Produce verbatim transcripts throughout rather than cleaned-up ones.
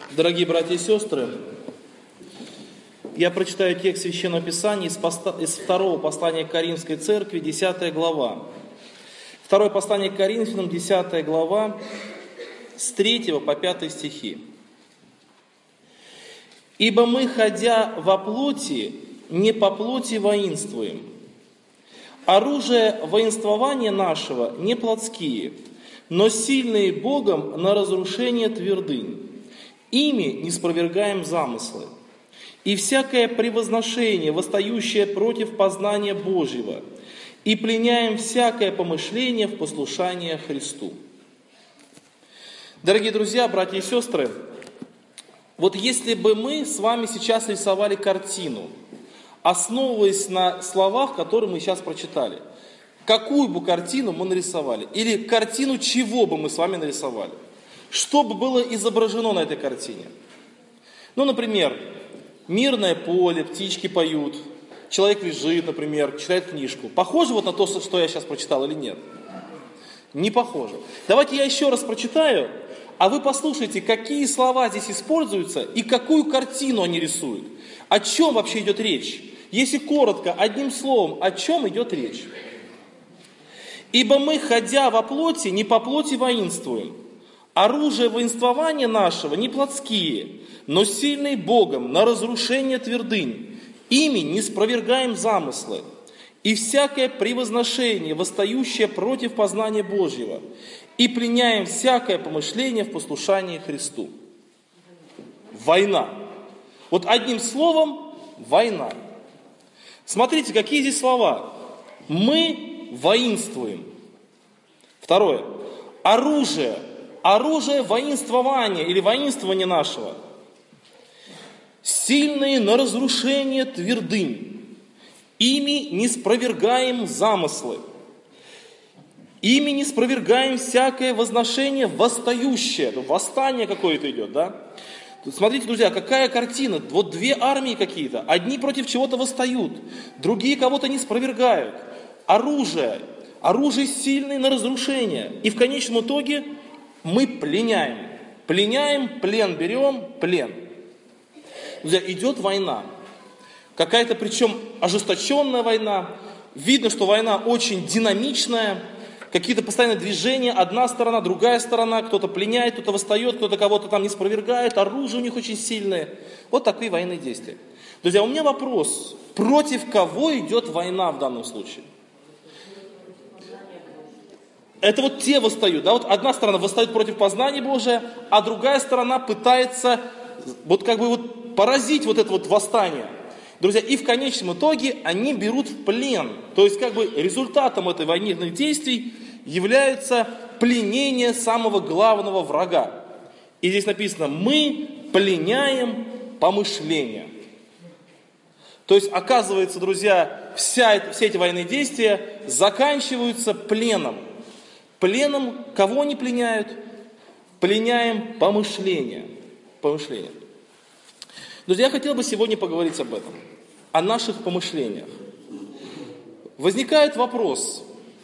Дорогие братья и сестры, я прочитаю текст Священного Писания из, поста... из второго послания к Коринфской церкви, десятая глава. Второе послание к Коринфянам, десятая глава, с третьего по пятый стихи. «Ибо мы, ходя во плоти, не по плоти воинствуем. Оружие воинствования нашего не плотские, но сильные Богом на разрушение твердынь. Ими не спровергаем замыслы. И всякое превозношение, восстающее против познания Божьего, и пленяем всякое помышление в послушание Христу». Дорогие друзья, братья и сестры, вот если бы мы с вами сейчас рисовали картину, основываясь на словах, которые мы сейчас прочитали, какую бы картину мы нарисовали? Или картину чего бы мы с вами нарисовали? Что бы было изображено на этой картине? Ну, например, мирное поле, птички поют, человек лежит, например, читает книжку. Похоже вот на то, что я сейчас прочитал, или нет? Не похоже. Давайте я еще раз прочитаю, а вы послушайте, какие слова здесь используются и какую картину они рисуют. О чем вообще идет речь? Если коротко, одним словом, о чем идет речь? «Ибо мы, ходя во плоти, не по плоти воинствуем. Оружие воинствования нашего не плотские, но сильные Богом на разрушение твердынь. Ими не спровергаем замыслы. И всякое превозношение, восстающее против познания Божьего, и пленяем всякое помышление в послушании Христу». Война. Вот одним словом, война. Смотрите, какие здесь слова. Мы воинствуем. Второе. Оружие. Оружие воинствования или воинствования нашего. Сильные на разрушение твердынь. Ими не спровергаем замыслы. Ими не спровергаем всякое возношение восстающее. Восстание какое-то идет, да? Смотрите, друзья, какая картина. Вот две армии какие-то. Одни против чего-то восстают, другие кого-то не спровергают. Оружие. Оружие сильное на разрушение. И в конечном итоге мы пленяем. Пленяем, плен берем, плен. Друзья, идет война. Какая-то причем ожесточенная война. Видно, что война очень динамичная. Какие-то постоянные движения, одна сторона, другая сторона, кто-то пленяет, кто-то восстает, кто-то кого-то там не спровергает, оружие у них очень сильное. Вот такие военные действия. Друзья, у меня вопрос, против кого идет война в данном случае? Это вот те восстают, да, вот одна сторона восстает против познания Божия, а другая сторона пытается вот как бы вот поразить вот это вот восстание. Друзья, и в конечном итоге они берут в плен. То есть, как бы результатом этой военных действий является пленение самого главного врага. И здесь написано, мы пленяем помышления. То есть, оказывается, друзья, вся, все эти военные действия заканчиваются пленом. Пленом кого они пленяют? Пленяем помышления. Помышления. Друзья, я хотел бы сегодня поговорить об этом, о наших помышлениях. Возникает вопрос,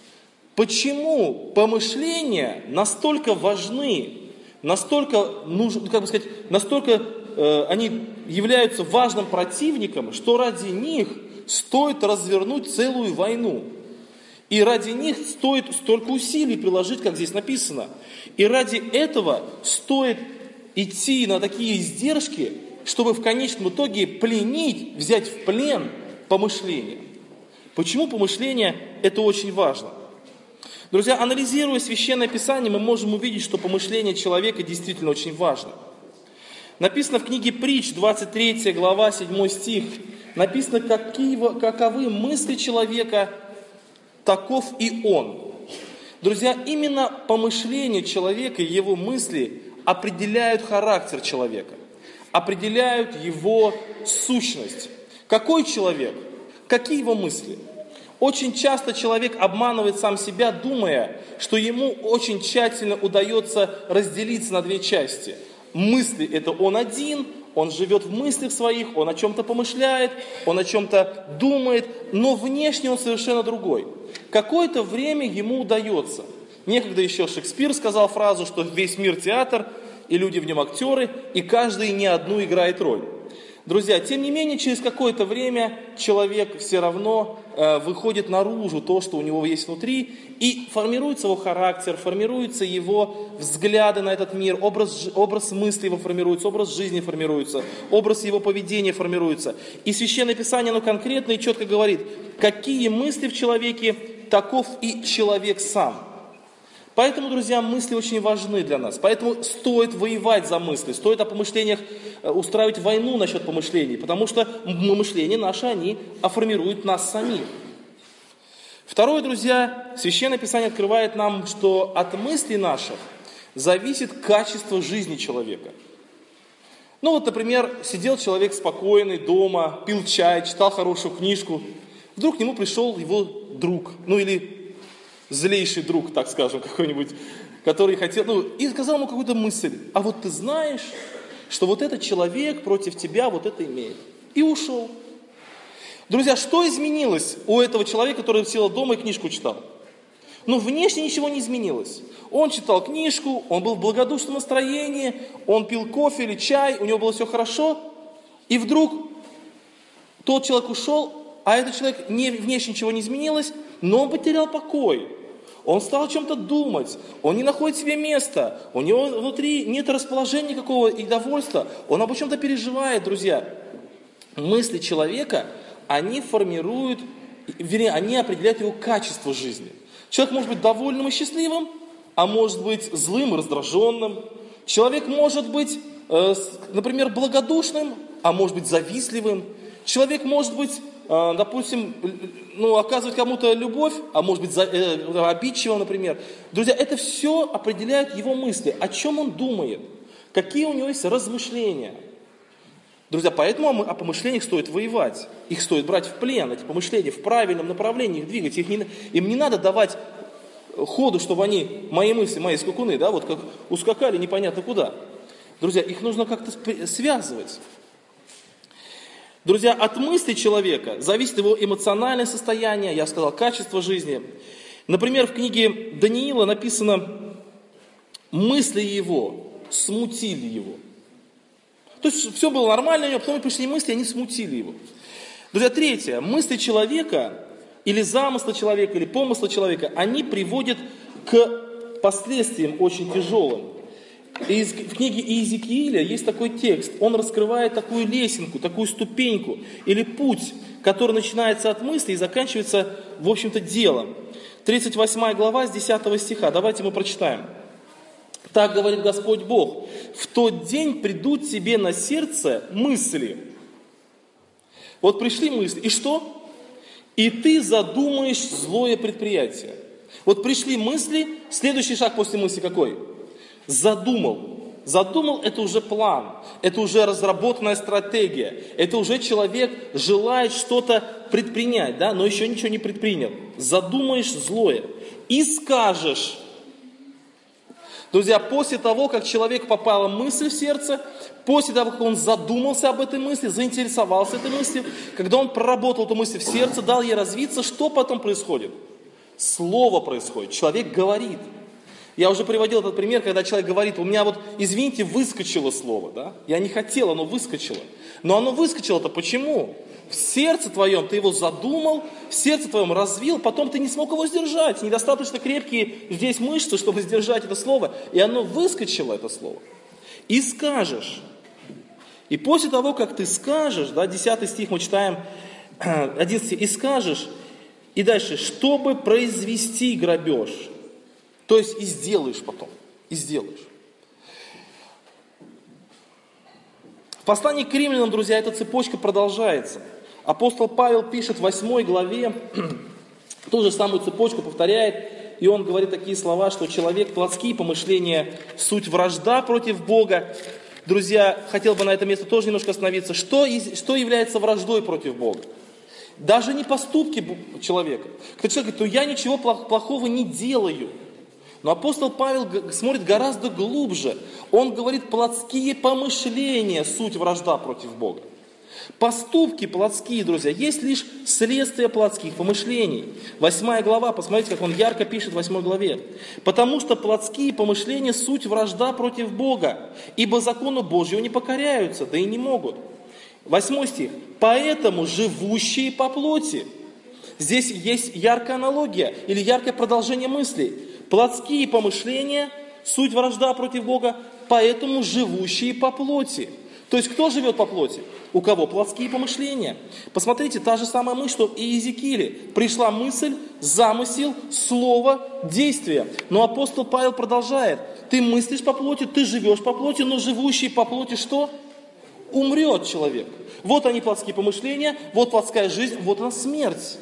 почему помышления настолько важны, настолько, нужны, как бы сказать, настолько э, они являются важным противником, что ради них стоит развернуть целую войну. И ради них стоит столько усилий приложить, как здесь написано. И ради этого стоит идти на такие издержки, чтобы в конечном итоге пленить, взять в плен помышления. Почему помышления это очень важно? Друзья, анализируя Священное Писание, мы можем увидеть, что помышление человека действительно очень важно. Написано в книге Притч, двадцать третья глава, седьмой стих. Написано, какие, каковы мысли человека, таков и он. Друзья, именно помышление человека и его мысли определяют характер человека, определяют его сущность. Какой человек? Какие его мысли? Очень часто человек обманывает сам себя, думая, что ему очень тщательно удается разделиться на две части. Мысли – это он один, он живет в мыслях своих, он о чем-то помышляет, он о чем-то думает, но внешне он совершенно другой. Какое-то время ему удается. Некогда еще Шекспир сказал фразу, что весь мир театр, и люди в нем актеры, и каждый не одну играет роль. Друзья, тем не менее, через какое-то время человек все равно э, выходит наружу то, что у него есть внутри, и формируется его характер, формируются его взгляды на этот мир, образ, образ мысли его формируется, образ жизни формируется, образ его поведения формируется. И Священное Писание, оно конкретно и четко говорит, какие мысли в человеке, таков и человек сам. Поэтому, друзья, мысли очень важны для нас. Поэтому стоит воевать за мысли, стоит о помышлениях устраивать войну насчет помышлений, потому что мышления наши, они формируют нас самих. Второе, друзья, Священное Писание открывает нам, что от мыслей наших зависит качество жизни человека. Ну вот, например, сидел человек спокойный дома, пил чай, читал хорошую книжку. Вдруг к нему пришел его друг, ну или злейший друг, так скажем, какой-нибудь, который хотел, ну, и сказал ему какую-то мысль. А вот ты знаешь, что вот этот человек против тебя вот это имеет. И ушел. Друзья, что изменилось у этого человека, который сидел дома и книжку читал? Ну, внешне ничего не изменилось. Он читал книжку, он был в благодушном настроении, он пил кофе или чай, у него было все хорошо. И вдруг тот человек ушел, а этот человек, не, внешне ничего не изменилось, но он потерял покой. Он стал о чем-то думать, он не находит себе места, у него внутри нет расположения никакого и довольства, он об чем-то переживает, друзья. Мысли человека, они формируют, вернее, они определяют его качество жизни. Человек может быть довольным и счастливым, а может быть злым и раздраженным. Человек может быть, э, например, благодушным, а может быть завистливым. Человек может быть, э, допустим, ну, оказывать кому-то любовь, а может быть за, э, обидчивым, например. Друзья, это все определяет его мысли, о чем он думает, какие у него есть размышления. Друзья, поэтому о помышлениях стоит воевать, их стоит брать в плен, эти помышления в правильном направлении их двигать, их не, им не надо давать ходу, чтобы они, мои мысли, мои скакуны, да, вот как ускакали непонятно куда. Друзья, их нужно как-то связывать. Друзья, от мысли человека зависит его эмоциональное состояние, я сказал, качество жизни. Например, в книге Даниила написано, мысли его смутили его. То есть все было нормально у него, потом пришли мысли, они смутили его. Друзья, третье, мысли человека, или замыслы человека, или помыслы человека, они приводят к последствиям очень тяжелым. И в книге Иезекииля есть такой текст, он раскрывает такую лесенку, такую ступеньку, или путь, который начинается от мысли и заканчивается, в общем-то, делом. тридцать восьмая глава с десятого стиха, давайте мы прочитаем. Так говорит Господь Бог, в тот день придут тебе на сердце мысли. Вот пришли мысли, и что? И ты задумаешь злое предприятие. Вот пришли мысли, следующий шаг после мысли какой? Задумал. Задумал – это уже план, это уже разработанная стратегия, это уже человек желает что-то предпринять, да, но еще ничего не предпринял. Задумаешь злое и скажешь. Друзья, после того, как человек попала мысль в сердце, после того, как он задумался об этой мысли, заинтересовался этой мыслью, когда он проработал эту мысль в сердце, дал ей развиться, что потом происходит? Слово происходит, человек говорит. Я уже приводил этот пример, когда человек говорит, у меня вот, извините, выскочило слово, да? Я не хотел, оно выскочило. Но оно выскочило-то почему? В сердце твоем ты его задумал, в сердце твоем развил, потом ты не смог его сдержать. Недостаточно крепкие здесь мышцы, чтобы сдержать это слово, и оно выскочило, это слово. И скажешь. И после того, как ты скажешь, да, десятый стих мы читаем, одиннадцатый, и скажешь, и дальше, чтобы произвести грабеж. То есть и сделаешь потом, и сделаешь. В послании к римлянам, друзья, эта цепочка продолжается. Апостол Павел пишет в восьмой главе, ту же самую цепочку повторяет, и он говорит такие слова, что человек, плотские помышления, суть вражда против Бога. Друзья, хотел бы на это место тоже немножко остановиться. Что, что является враждой против Бога? Даже не поступки человека. Когда человек говорит, ну я ничего плохого не делаю. Но апостол Павел смотрит гораздо глубже. Он говорит, плотские помышления – суть вражда против Бога. Поступки плотские, друзья, есть лишь следствие плотских помышлений. Восьмая глава, посмотрите, как он ярко пишет в восьмой главе. «Потому что плотские помышления – суть вражда против Бога, ибо закону Божьему не покоряются, да и не могут». Восьмой стих. «Поэтому живущие по плоти». Здесь есть яркая аналогия или яркое продолжение мыслей. Плотские помышления – суть вражда против Бога, поэтому живущие по плоти. То есть, кто живет по плоти? У кого плотские помышления? Посмотрите, та же самая мысль, что и Иезекииле. Пришла мысль, замысел, слово, действие. Но апостол Павел продолжает. Ты мыслишь по плоти, ты живешь по плоти, но живущий по плоти что? Умрет человек. Вот они плотские помышления, вот плотская жизнь, вот она смерть.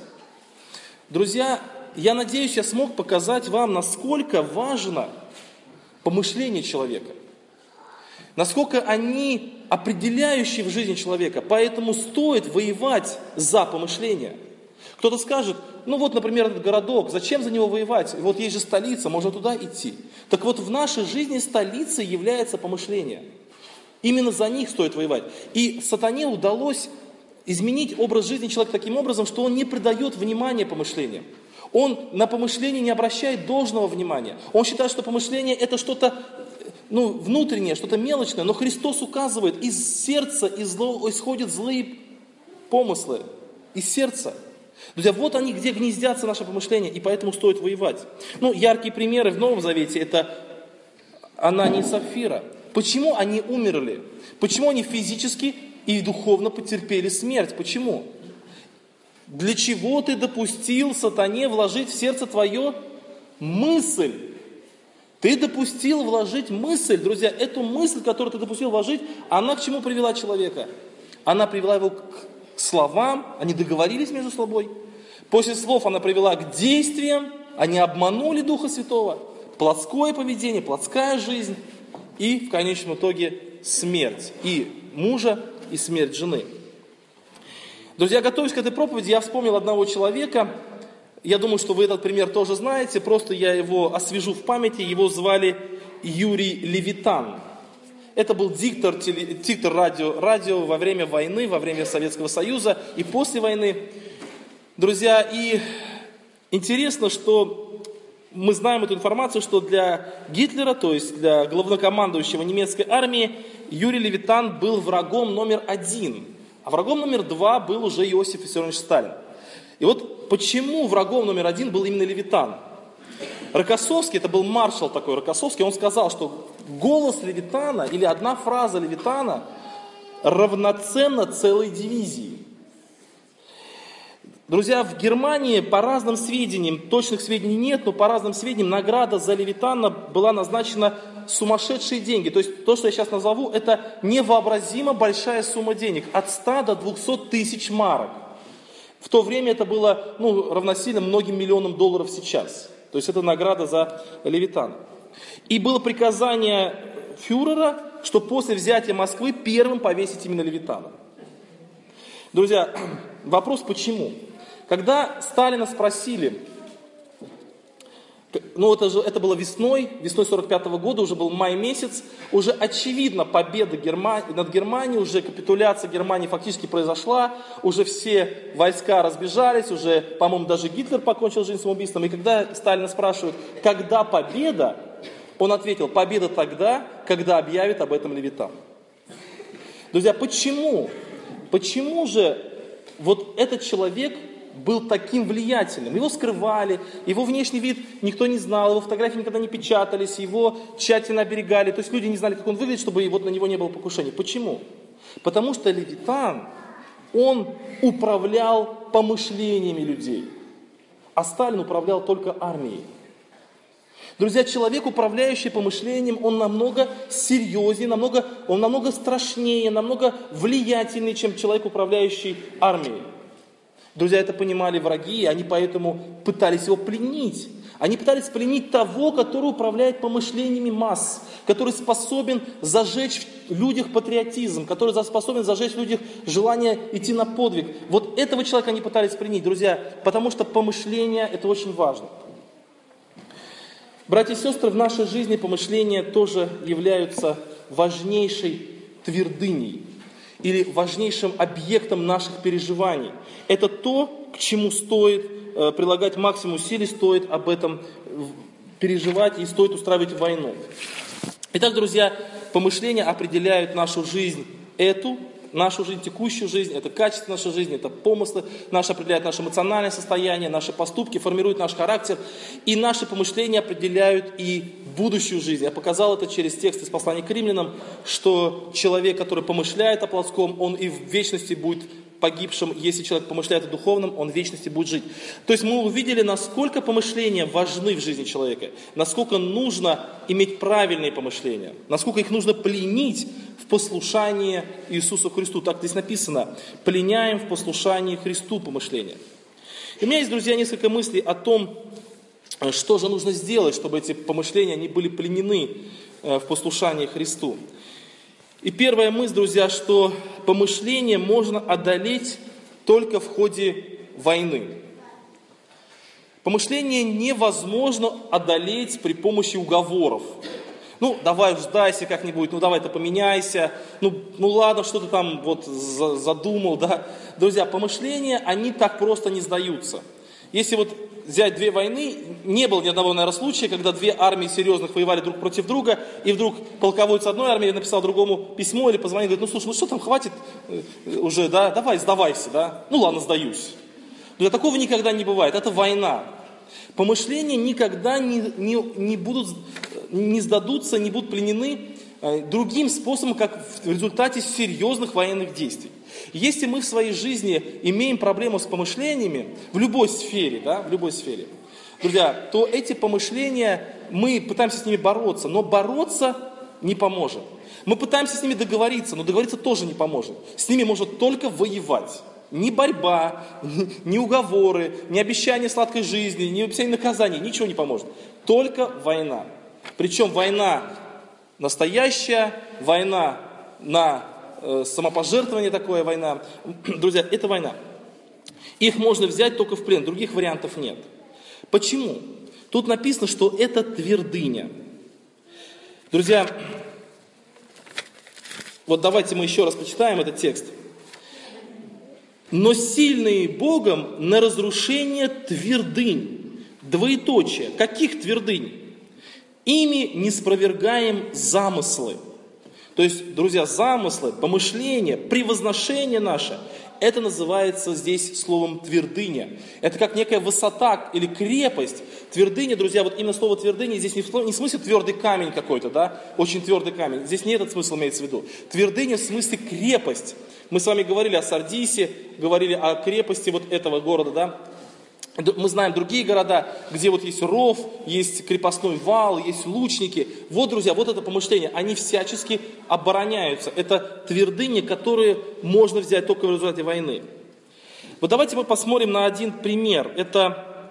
Друзья, я надеюсь, я смог показать вам, насколько важно помышление человека. Насколько они определяющие в жизни человека. Поэтому стоит воевать за помышления. Кто-то скажет, ну вот, например, этот городок, зачем за него воевать? Вот есть же столица, можно туда идти. Так вот, в нашей жизни столицей является помышление. Именно за них стоит воевать. И сатане удалось изменить образ жизни человека таким образом, что он не придает внимания помышлениям. Он на помышление не обращает должного внимания. Он считает, что помышление это что-то ну, внутреннее, что-то мелочное, но Христос указывает, из сердца исходят злые помыслы. Из сердца. Друзья, вот они, где гнездятся наши помышления, и поэтому стоит воевать. Ну, яркие примеры в Новом Завете – это Анания и Сапфира. Почему они умерли? Почему они физически и духовно потерпели смерть? Почему? Для чего ты допустил сатане вложить в сердце твое мысль? Ты допустил вложить мысль, друзья, эту мысль, которую ты допустил вложить, она к чему привела человека? Она привела его к словам, они договорились между собой. После слов она привела к действиям, они обманули Духа Святого. Плотское поведение, плотская жизнь и в конечном итоге смерть и мужа, и смерть жены. Друзья, готовясь к этой проповеди, я вспомнил одного человека. Я думаю, что вы этот пример тоже знаете, просто я его освежу в памяти. Его звали Юрий Левитан. Это был диктор, теле, диктор радио, радио во время войны, во время Советского Союза и после войны. Друзья, и интересно, что мы знаем эту информацию, что для Гитлера, то есть для главнокомандующего немецкой армии, Юрий Левитан был врагом номер один. А врагом номер два был уже Иосиф Виссарионович Сталин. И вот почему врагом номер один был именно Левитан? Рокоссовский, это был маршал такой Рокоссовский, он сказал, что голос Левитана или одна фраза Левитана равноценна целой дивизии. Друзья, в Германии по разным сведениям, точных сведений нет, но по разным сведениям награда за Левитана была назначена сумасшедшие деньги. То есть то, что я сейчас назову, это невообразимо большая сумма денег. От ста до двухсот тысяч марок. В то время это было ну, равносильно многим миллионам долларов сейчас. То есть это награда за Левитана. И было приказание фюрера, что после взятия Москвы первым повесить именно Левитана. Друзья, вопрос почему? Когда Сталина спросили, ну это, же, это было весной, весной сорок пятого года, уже был май месяц, уже очевидно победа Германии, над Германией, уже капитуляция Германии фактически произошла, уже все войска разбежались, уже, по-моему, даже Гитлер покончил жизнь самоубийством. И когда Сталина спрашивают, когда победа, он ответил, победа тогда, когда объявит об этом Левитан. Друзья, почему? Почему же вот этот человек был таким влиятельным? Его скрывали, его внешний вид никто не знал, его фотографии никогда не печатались, его тщательно оберегали. То есть люди не знали, как он выглядит, чтобы вот на него не было покушения. Почему? Потому что Левитан, он управлял помышлениями людей, а Сталин управлял только армией. Друзья, человек, управляющий помышлением, он намного серьезнее, намного, он намного страшнее, намного влиятельнее, чем человек, управляющий армией. Друзья, это понимали враги, и они поэтому пытались его пленить. Они пытались пленить того, который управляет помышлениями масс, который способен зажечь в людях патриотизм, который способен зажечь в людях желание идти на подвиг. Вот этого человека они пытались пленить, друзья, потому что помышление – это очень важно. Братья и сестры, в нашей жизни помышления тоже являются важнейшей твердыней. или важнейшим объектом наших переживаний. Это то, к чему стоит э, прилагать максимум усилий, стоит об этом переживать и стоит устраивать войну. Итак, друзья, помышления определяют нашу жизнь, эту, нашу жизнь, текущую жизнь, это качество нашей жизни, это помыслы, наши определяют наше эмоциональное состояние, наши поступки, формируют наш характер, и наши помышления определяют и будущую жизнь. Я показал это через текст из послания к римлянам, что человек, который помышляет о плотском, он и в вечности будет погибшим. Если человек помышляет о духовном, он в вечности будет жить. То есть мы увидели, насколько помышления важны в жизни человека, насколько нужно иметь правильные помышления, насколько их нужно пленить в послушании Иисусу Христу. Так здесь написано: пленяем в послушании Христу помышления. И у меня есть, друзья, несколько мыслей о том, что же нужно сделать, чтобы эти помышления не были пленены в послушании Христу. И первая мысль, друзья, что помышление можно одолеть только в ходе войны. Помышление невозможно одолеть при помощи уговоров. Ну, давай сдайся как-нибудь, ну давай-то поменяйся, ну, ну ладно, что ты там вот задумал, да. Друзья, помышления, они так просто не сдаются. Если вот взять две войны, не было ни одного, наверное, случая, когда две армии серьезных воевали друг против друга, и вдруг полководец одной армии написал другому письмо или позвонил, говорит: ну слушай, ну что там, хватит уже, да, давай, сдавайся, да, ну ладно, сдаюсь. Но такого никогда не бывает, это война. Помышления никогда не, не, не будут, не сдадутся, не будут пленены другим способом, как в результате серьезных военных действий. Если мы в своей жизни имеем проблему с помышлениями, в любой сфере, да, в любой сфере, друзья, то эти помышления, мы пытаемся с ними бороться, но бороться не поможет. Мы пытаемся с ними договориться, но договориться тоже не поможет. С ними может только воевать. Ни борьба, ни уговоры, ни обещание сладкой жизни, ни обещание наказания, ничего не поможет. Только война. Причем война настоящая, война на э, самопожертвование, такая война. Друзья, это война. Их можно взять только в плен, других вариантов нет. Почему? Тут написано, что это твердыня. Друзья, вот давайте мы еще раз почитаем этот текст. Но сильные Богом на разрушение твердынь. Двоеточие. Каких твердынь? Ими не спровергаем замыслы. То есть, друзья, замыслы, помышления, превозношение наше, это называется здесь словом твердыня. Это как некая высота или крепость. Твердыня, друзья, вот именно слово твердыня здесь не в, не в смысле твердый камень какой-то, да, очень твердый камень. Здесь не этот смысл имеется в виду. Твердыня в смысле крепость. Мы с вами говорили о Сардисе, говорили о крепости вот этого города, да. Мы знаем другие города, где вот есть ров, есть крепостной вал, есть лучники. Вот, друзья, вот это помышление, они всячески обороняются. Это твердыни, которые можно взять только в результате войны. Вот давайте мы посмотрим на один пример. Это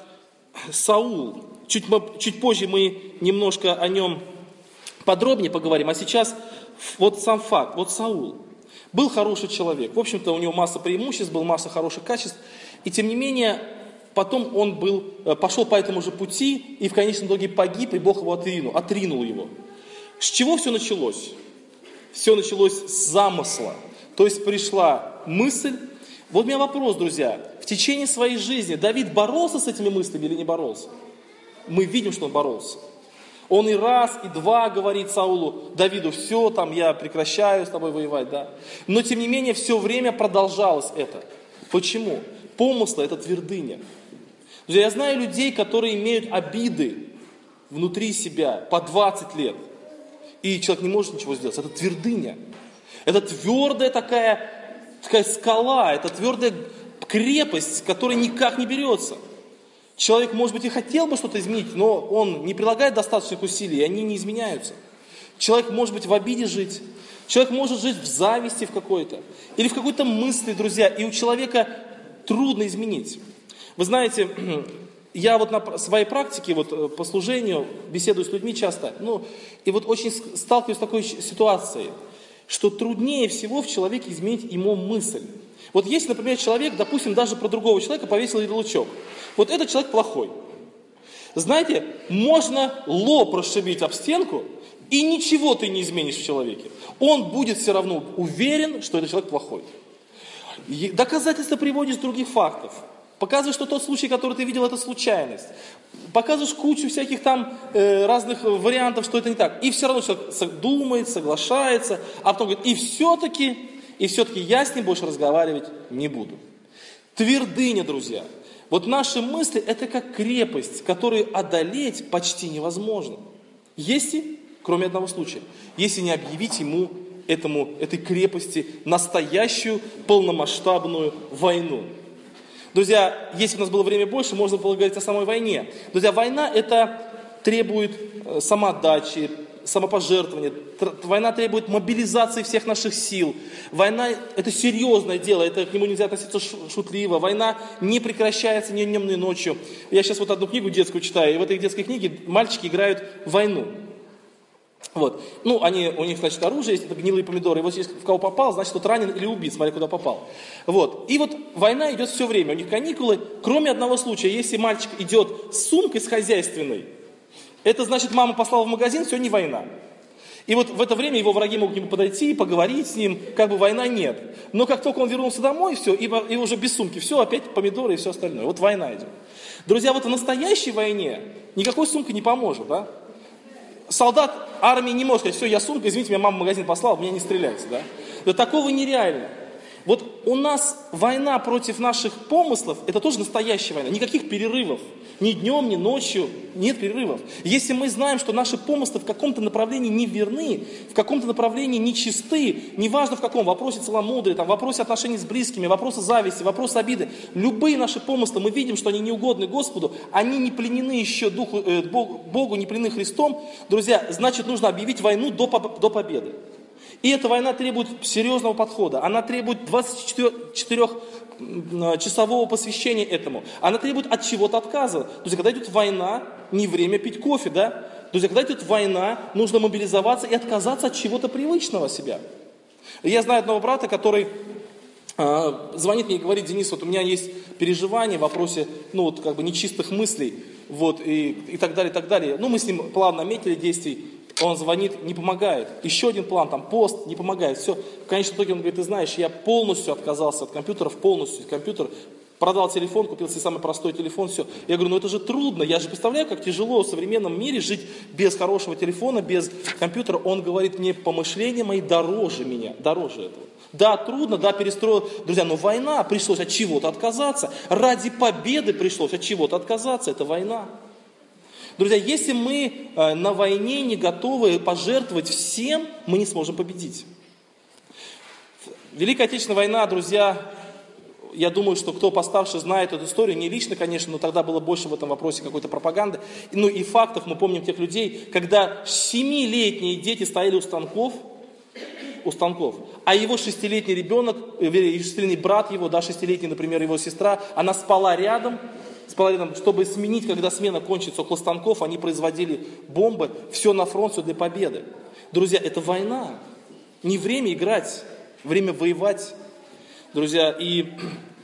Саул. Чуть, чуть позже мы немножко о нем подробнее поговорим. А сейчас вот сам факт. Вот Саул был хороший человек. В общем-то, у него масса преимуществ, был масса хороших качеств. И тем не менее, потом он был, пошел по этому же пути и в конечном итоге погиб, и Бог его отринул, отринул его. С чего все началось? Все началось с замысла. То есть пришла мысль. Вот у меня вопрос, друзья. В течение своей жизни Давид боролся с этими мыслями или не боролся? Мы видим, что он боролся. Он и раз, и два говорит Саулу: Давиду, все, там я прекращаю с тобой воевать, да. Но тем не менее, все время продолжалось это. Почему? Помыслы – это твердыня. Друзья, я знаю людей, которые имеют обиды внутри себя по двадцать лет. И человек не может ничего сделать. Это твердыня. Это твердая такая, такая скала, это твердая крепость, которая никак не берется. Человек, может быть, и хотел бы что-то изменить, но он не прилагает достаточных усилий, и они не изменяются. Человек может быть в обиде жить. Человек может жить в зависти в какой-то. Или в какой-то мысли, друзья. И у человека трудно изменить. Вы знаете, я вот на своей практике, вот по служению, беседую с людьми часто, ну, и вот очень сталкиваюсь с такой ситуацией, что труднее всего в человеке изменить ему мысль. Вот если, например, человек, допустим, даже про другого человека повесил ярлычок. Вот этот человек плохой. Знаете, можно лоб расшибить об стенку, И ничего ты не изменишь в человеке. Он будет все равно уверен, что этот человек плохой. И доказательства приводишь с других фактов. Показываешь, что тот случай, который ты видел, это случайность. Показываешь кучу всяких там э, разных вариантов, что это не так. И все равно человек думает, соглашается, а потом говорит, и все-таки, и все-таки я с ним больше разговаривать не буду. Твердыня, друзья. Вот наши мысли это как крепость, которую одолеть почти невозможно. Если, кроме одного случая, если не объявить ему, этому, этой крепости настоящую полномасштабную войну. Друзья, если бы у нас было время больше, можно было говорить о самой войне. Друзья, война это требует самоотдачи, самопожертвования. Война требует мобилизации всех наших сил. Война это серьезное дело, это к нему нельзя относиться шутливо. Война не прекращается ни днем, ни ночью. Я сейчас вот одну книгу детскую читаю, и в этой детской книге мальчики играют в войну. Вот. Ну, они, у них, значит, оружие есть, это гнилые помидоры. И вот если в кого попал, значит, тот ранен или убит, смотря куда попал. Вот. И вот война идет все время, у них каникулы, кроме одного случая. Если мальчик идет с сумкой с хозяйственной, это значит, мама послала в магазин, все, не война. И вот в это время его враги могут к нему подойти, поговорить с ним, как бы война нет. Но как только он вернулся домой, все, и, и уже без сумки, все, опять помидоры и все остальное. Вот война идет. Друзья, вот в настоящей войне никакой сумка не поможет, да? Солдат армии не может сказать, все, я сумка, извините, меня мама в магазин послала, меня не стреляйте, да? Но такого нереально. Вот у нас война против наших помыслов, это тоже настоящая война, никаких перерывов. Ни днем, ни ночью, нет перерывов. Если мы знаем, что наши помыслы в каком-то направлении не верны, в каком-то направлении нечисты, неважно в каком, в вопросе целомудрия, там, в вопросе отношений с близкими, в вопросе зависти, в вопросе обиды, любые наши помыслы, мы видим, что они не угодны Господу, они не пленены еще Духу, э, Богу, Богу, не пленены Христом, друзья, значит, нужно объявить войну до, до победы. И эта война требует серьезного подхода, она требует двадцатичетырёхчасового посвящения этому, она требует от чего-то отказа. Друзья, когда идет война, не время пить кофе, да? Друзья, когда идет война, нужно мобилизоваться и отказаться от чего-то привычного себя. Я знаю одного брата, который э, звонит мне и говорит, Денис, вот у меня есть переживания в вопросе, ну вот как бы нечистых мыслей, вот, и, и так далее, и так далее. Ну, мы с ним план наметили действий. Он звонит, не помогает. Еще один план, там, пост, не помогает. Все. В конечном итоге он говорит, ты знаешь, я полностью отказался от компьютеров, полностью. Компьютер, продал телефон, купил себе самый простой телефон, все. Я говорю, ну это же трудно. Я же представляю, как тяжело в современном мире жить без хорошего телефона, без компьютера. Он говорит, мне помышления мои дороже меня, дороже этого. Да, трудно, да, перестроил. Друзья, но война, пришлось от чего-то отказаться. Ради победы пришлось от чего-то отказаться. Это война. Друзья, если мы на войне не готовы пожертвовать всем, мы не сможем победить. Великая Отечественная война, друзья, я думаю, что кто постарше знает эту историю, не лично, конечно, но тогда было больше в этом вопросе какой-то пропаганды. Ну и фактов, мы помним тех людей, когда семилетние дети стояли у станков, у станков, а его шестилетний ребенок, шестилетний брат его, да, шестилетний, например, его сестра, она спала рядом, чтобы сменить, когда смена кончится около станков, они производили бомбы, все на фронт, все для победы. Друзья, это война. Не время играть, время воевать. Друзья, и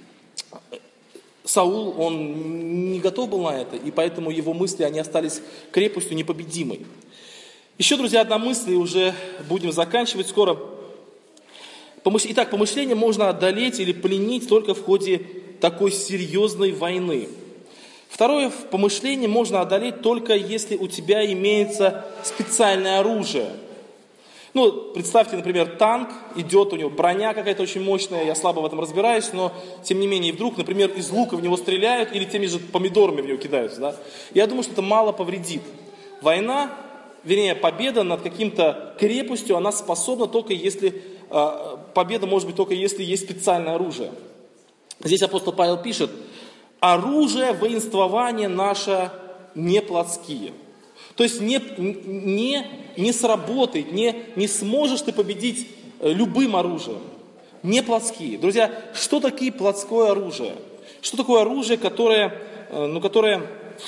Саул, он не готов был на это, и поэтому его мысли, они остались крепостью непобедимой. Еще, друзья, одна мысль, и уже будем заканчивать скоро. Итак, помышление можно одолеть или пленить только в ходе такой серьезной войны. Второе, помышление можно одолеть только если у тебя имеется специальное оружие. Ну, представьте, например, танк, идет, у него броня какая-то очень мощная, я слабо в этом разбираюсь, но тем не менее, вдруг, например, из лука в него стреляют или теми же помидорами в него кидаются. Да? Я думаю, что это мало повредит. Война, вернее, победа над каким-то крепостью, она способна только если, победа может быть только если есть специальное оружие. Здесь апостол Павел пишет, оружие воинствования наше не плотские. То есть не, не, не сработает, не, не сможешь ты победить любым оружием. Не плотские. Друзья, что такое плотское оружие? Что такое оружие, которое, ну, которое,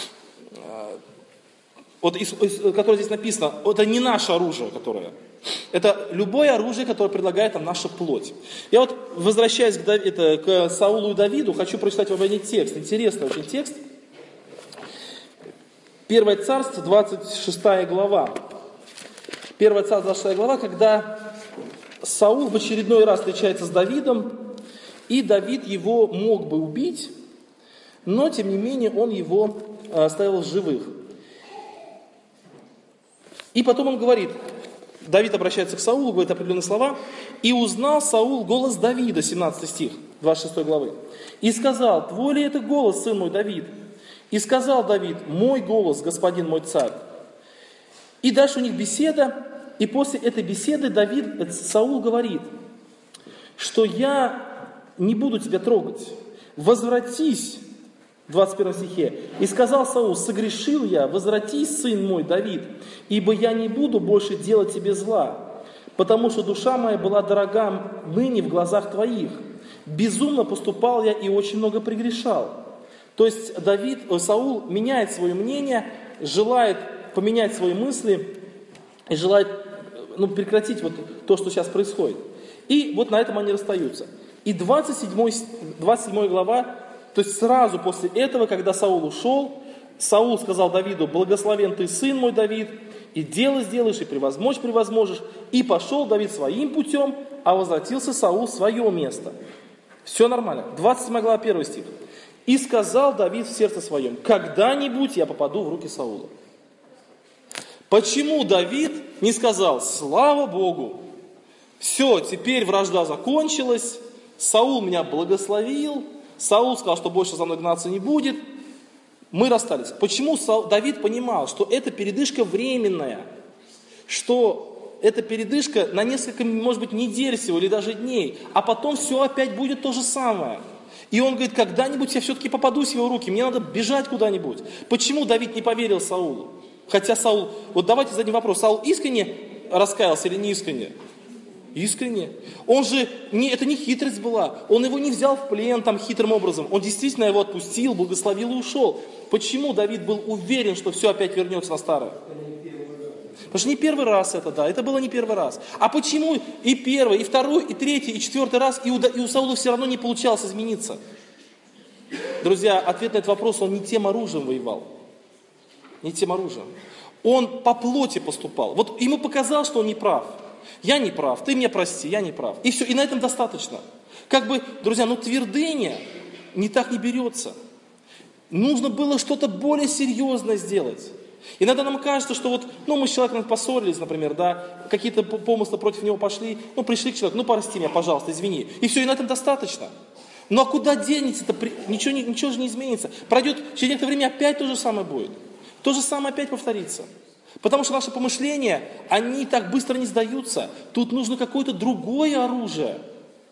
вот, которое здесь написано, это не наше оружие, которое. Это любое оружие, которое предлагает нам наша плоть. Я вот, возвращаясь к, это, к Саулу и Давиду, хочу прочитать вам один текст. Интересный очень текст. Первое Царство, двадцать шестая глава. первое Царств, двадцать шестая глава, когда Саул в очередной раз встречается с Давидом, и Давид его мог бы убить, но тем не менее он его оставил в живых. И потом он говорит, Давид обращается к Саулу, говорит определенные слова, «И узнал Саул голос Давида», семнадцатый стих, двадцать шестой главы, «И сказал, твой ли это голос, сын мой Давид? И сказал Давид, мой голос, господин мой царь». И дальше у них беседа, и после этой беседы Давид, Саул говорит, что я не буду тебя трогать, возвратись, в двадцать первом стихе, «И сказал Саул, согрешил я, возвратись, сын мой Давид, ибо я не буду больше делать тебе зла, потому что душа моя была дорога ныне в глазах твоих. Безумно поступал я и очень много прегрешал». То есть Давид, Саул меняет свое мнение, желает поменять свои мысли и желает ну, прекратить вот то, что сейчас происходит. И вот на этом они расстаются. И двадцать седьмая глава, то есть сразу после этого, когда Саул ушел, Саул сказал Давиду, благословен ты, сын мой Давид, и дело сделаешь, и превозмочь превозможешь. И пошел Давид своим путем, а возвратился Саул в свое место. Все нормально. двадцать седьмая глава, первый стих. «И сказал Давид в сердце своем, когда-нибудь я попаду в руки Саула». Почему Давид не сказал, слава Богу, все, теперь вражда закончилась, Саул меня благословил, Саул сказал, что больше за мной гнаться не будет, мы расстались. Почему Давид понимал, что это передышка временная, что это передышка на несколько, может быть, недель всего или даже дней, а потом все опять будет то же самое. И он говорит, когда-нибудь я все-таки попадусь в его руки, мне надо бежать куда-нибудь. Почему Давид не поверил Саулу? Хотя Саул, вот давайте зададим вопрос, Саул искренне раскаялся или не искренне? Искренне. Он же, не, это не хитрость была, он его не взял в плен там хитрым образом, он действительно его отпустил, благословил и ушел. Почему Давид был уверен, что все опять вернется на старое? Потому что не первый раз это, да, это было не первый раз. А почему и первый, и второй, и третий, и четвертый раз, и у, и у Саула все равно не получалось измениться? Друзья, ответ на этот вопрос, он не тем оружием воевал. Не тем оружием. Он по плоти поступал. Вот ему показалось, что он не прав. Я не прав, ты меня прости, я не прав. И все, и на этом достаточно. Как бы, друзья, ну твердыня не так не берется. Нужно было что-то более серьезное сделать. Иногда нам кажется, что вот, ну мы с человеком поссорились, например, да, какие-то помыслы против него пошли, ну пришли к человеку, ну прости меня, пожалуйста, извини. И все, и на этом достаточно. Ну а куда денется-то? Ничего, ничего же не изменится. Пройдет через некоторое время, опять то же самое будет. То же самое опять повторится. Потому что наши помышления, они так быстро не сдаются. Тут нужно какое-то другое оружие.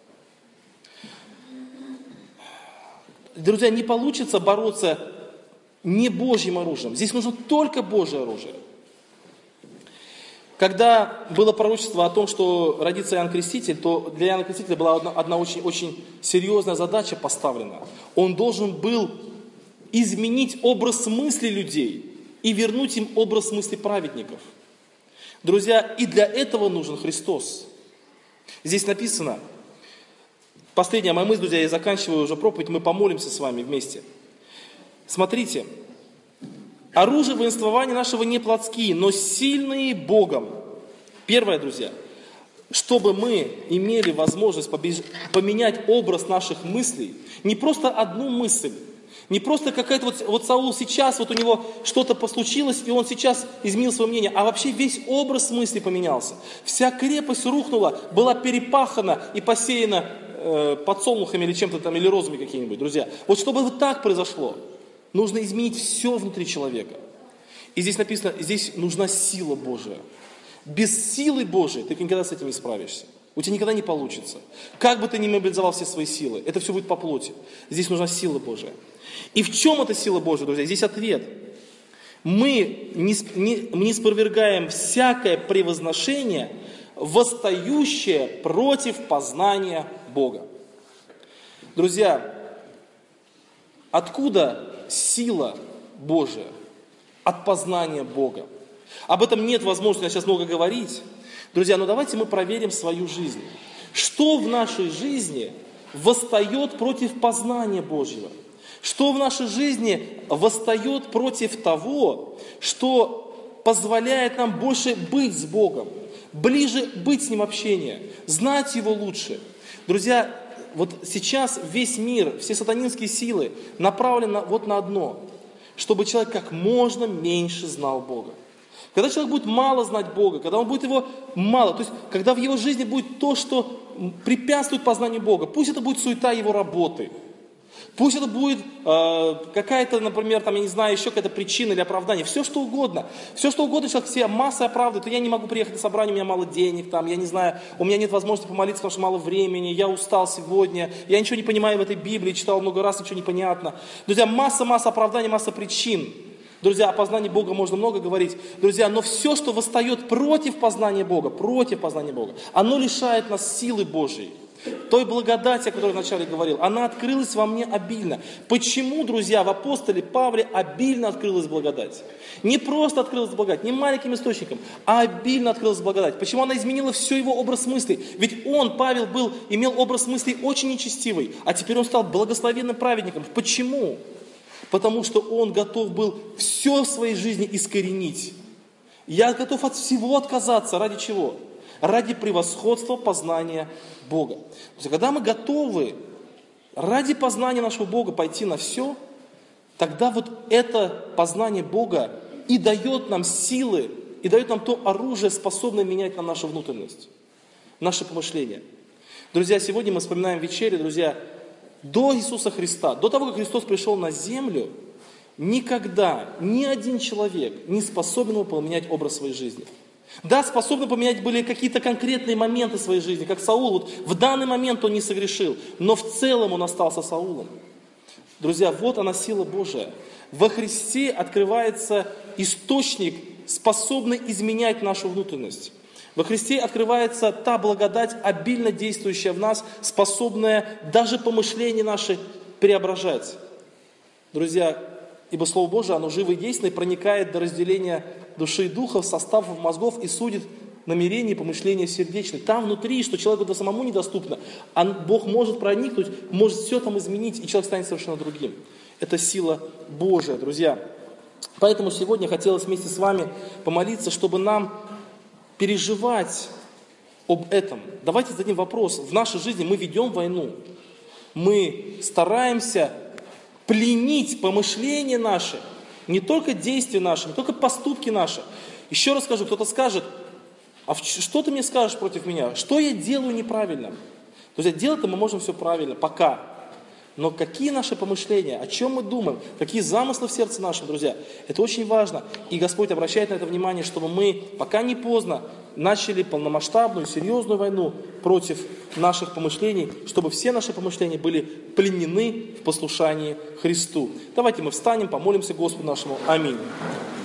Друзья, не получится бороться не Божьим оружием. Здесь нужно только Божье оружие. Когда было пророчество о том, что родится Иоанн Креститель, то для Иоанна Крестителя была одна, одна очень, очень серьезная задача поставлена. Он должен был изменить образ мысли людей и вернуть им образ мысли праведников. Друзья, и для этого нужен Христос. Здесь написано, последняя моя мысль, друзья, я заканчиваю уже проповедь, мы помолимся с вами вместе. Смотрите, оружие воинствования нашего не плотские, но сильные Богом. Первое, друзья, чтобы мы имели возможность побеж... поменять образ наших мыслей, не просто одну мысль, не просто какая-то вот, вот Саул сейчас, вот у него что-то послучилось, и он сейчас изменил свое мнение, а вообще весь образ мысли поменялся. Вся крепость рухнула, была перепахана и посеяна э, подсолнухами или чем-то там, или розами какими-нибудь, друзья. Вот чтобы вот так произошло, нужно изменить все внутри человека. И здесь написано, здесь нужна сила Божия. Без силы Божией ты никогда с этим не справишься. У тебя никогда не получится. Как бы ты ни мобилизовал все свои силы, это все будет по плоти. Здесь нужна сила Божия. И в чем эта сила Божия, друзья? Здесь ответ. Мы не, не, мы не спровергаем всякое превозношение, восстающее против познания Бога. Друзья, откуда сила Божия? От познания Бога. Об этом нет возможности сейчас много говорить. Друзья, но давайте мы проверим свою жизнь. Что в нашей жизни восстает против познания Божьего? Что в нашей жизни восстает против того, что позволяет нам больше быть с Богом, ближе быть с Ним общение, знать Его лучше. Друзья, вот сейчас весь мир, все сатанинские силы направлены вот на одно, чтобы человек как можно меньше знал Бога. Когда человек будет мало знать Бога, когда он будет его мало, то есть когда в его жизни будет то, что препятствует познанию Бога, пусть это будет суета его работы, пусть это будет э, какая-то, например, там, я не знаю, еще какая-то причина или оправдание, все что угодно. Все что угодно человек себе массой оправдывает, то я не могу приехать на собрание, у меня мало денег, там, я не знаю, у меня нет возможности помолиться, потому что мало времени, я устал сегодня, я ничего не понимаю в этой Библии, читал много раз, ничего не понятно. Друзья, масса-масса оправданий, масса причин. Друзья, о познании Бога можно много говорить. Друзья, но все, что восстает против познания Бога, против познания Бога, оно лишает нас силы Божьей. Той благодати, о которой я вначале говорил, она открылась во мне обильно. Почему, друзья, в апостоле Павле обильно открылась благодать? Не просто открылась благодать, не маленьким источником, а обильно открылась благодать. Почему она изменила все его образ мыслей? Ведь он, Павел, был, имел образ мыслей очень нечестивый, а теперь он стал благословенным праведником. Почему? Потому что он готов был все в своей жизни искоренить. Я готов от всего отказаться. Ради чего? Ради превосходства познания Бога. То есть, когда мы готовы ради познания нашего Бога пойти на все, тогда вот это познание Бога и дает нам силы, и дает нам то оружие, способное менять нам нашу внутренность, наше помышление. Друзья, сегодня мы вспоминаем вечерю, друзья, до Иисуса Христа, до того, как Христос пришел на землю, никогда ни один человек не способен был поменять образ своей жизни. Да, способны поменять были какие-то конкретные моменты своей жизни, как Саул. Вот в данный момент он не согрешил, но в целом он остался Саулом. Друзья, вот она сила Божия. Во Христе открывается источник, способный изменять нашу внутренность. Во Христе открывается та благодать, обильно действующая в нас, способная даже помышления наши преображать. Друзья, ибо Слово Божие, оно живо и действенно, и проникает до разделения души и духа, составов мозгов и судит намерения и помышления сердечные. Там внутри, что человеку до самому недоступно, а Бог может проникнуть, может все там изменить, и человек станет совершенно другим. Это сила Божия, друзья. Поэтому сегодня хотелось вместе с вами помолиться, чтобы нам переживать об этом. Давайте зададим вопрос. В нашей жизни мы ведем войну. Мы стараемся пленить помышления наши, не только действия наши, не только поступки наши. Еще раз скажу, кто-то скажет, а что ты мне скажешь против меня? Что я делаю неправильно? Друзья, делать-то мы можем все правильно, пока. Но какие наши помышления, о чем мы думаем, какие замыслы в сердце нашем, друзья, это очень важно. И Господь обращает на это внимание, чтобы мы, пока не поздно, начали полномасштабную, серьезную войну против наших помышлений, чтобы все наши помышления были пленены в послушании Христу. Давайте мы встанем, помолимся Господу нашему. Аминь.